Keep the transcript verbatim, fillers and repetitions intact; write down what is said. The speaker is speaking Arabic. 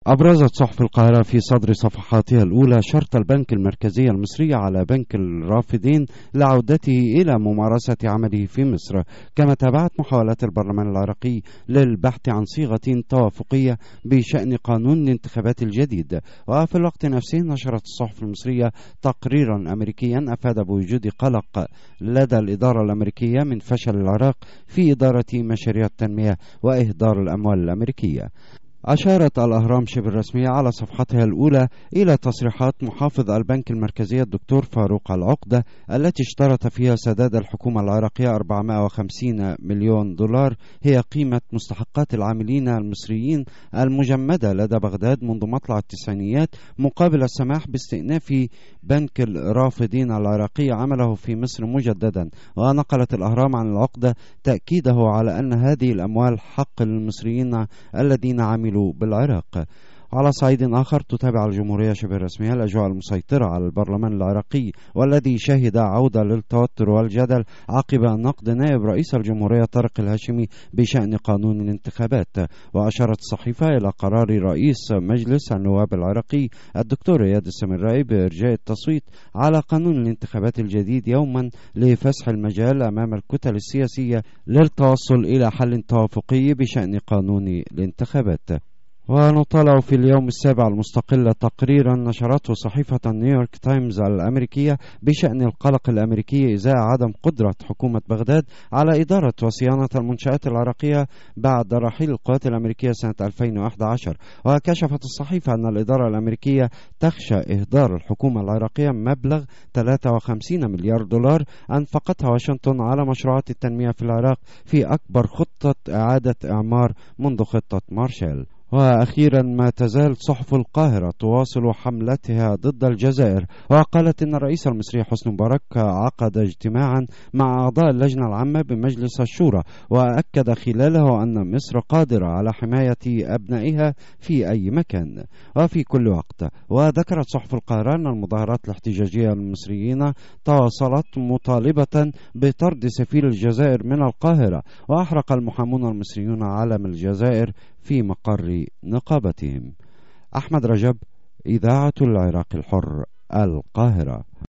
أبرزت صحف القاهرة في صدر صفحاتها الأولى شرط البنك المركزي المصري على بنك الرافدين لعودته إلى ممارسة عمله في مصر، كما تابعت محاولات البرلمان العراقي للبحث عن صيغة توافقية بشأن قانون الانتخابات الجديد. وفي الوقت نفسه نشرت الصحف المصرية تقريرا أمريكيا أفاد بوجود قلق لدى الإدارة الأمريكية من فشل العراق في إدارة مشاريع التنمية وإهدار الأموال الأمريكية. أشارت الأهرام شبه الرسمية على صفحتها الأولى إلى تصريحات محافظ البنك المركزي الدكتور فاروق العقدة التي اشترط فيها سداد الحكومة العراقية أربعمائة وخمسين مليون دولار هي قيمة مستحقات العاملين المصريين المجمدة لدى بغداد منذ مطلع التسعينيات مقابل السماح باستئناف بنك الرافدين العراقي عمله في مصر مجددا. ونقلت الأهرام عن العقدة تأكيده على أن هذه الأموال حق للمصريين الذين عملوا بالعراق. على صعيد آخر تتابع الجمهورية شبه الرسمية الأجواء المسيطرة على البرلمان العراقي والذي شهد عودة للتوتر والجدل عقب نقد نائب رئيس الجمهورية طارق الهاشمي بشأن قانون الانتخابات. وأشارت الصحيفة إلى قرار رئيس مجلس النواب العراقي الدكتور إياد السمرائي بإرجاء التصويت على قانون الانتخابات الجديد يوما لفسح المجال أمام الكتل السياسية للتوصل إلى حل توافقي بشأن قانون الانتخابات. ونطلع في اليوم السابع المستقل تقريرا نشرته صحيفة نيويورك تايمز الأمريكية بشأن القلق الأمريكي إزاء عدم قدرة حكومة بغداد على إدارة وصيانة المنشآت العراقية بعد رحيل القوات الأمريكية سنة ألفين وأحد عشر. وكشفت الصحيفة أن الإدارة الأمريكية تخشى إهدار الحكومة العراقية مبلغ ثلاثة وخمسين مليار دولار أنفقتها واشنطن على مشروعات التنمية في العراق في أكبر خطة إعادة إعمار منذ خطة مارشال. وأخيرا ما تزال صحف القاهرة تواصل حملتها ضد الجزائر، وقالت إن الرئيس المصري حسني مبارك عقد اجتماعا مع أعضاء اللجنة العامة بمجلس الشورى وأكد خلاله أن مصر قادرة على حماية أبنائها في أي مكان وفي كل وقت. وذكرت صحف القاهرة أن المظاهرات الاحتجاجية المصريين تواصلت مطالبة بطرد سفير الجزائر من القاهرة، وأحرق المحامون المصريون علم الجزائر في مقر نقابتهم. أحمد رجب، إذاعة العراق الحر، القاهرة.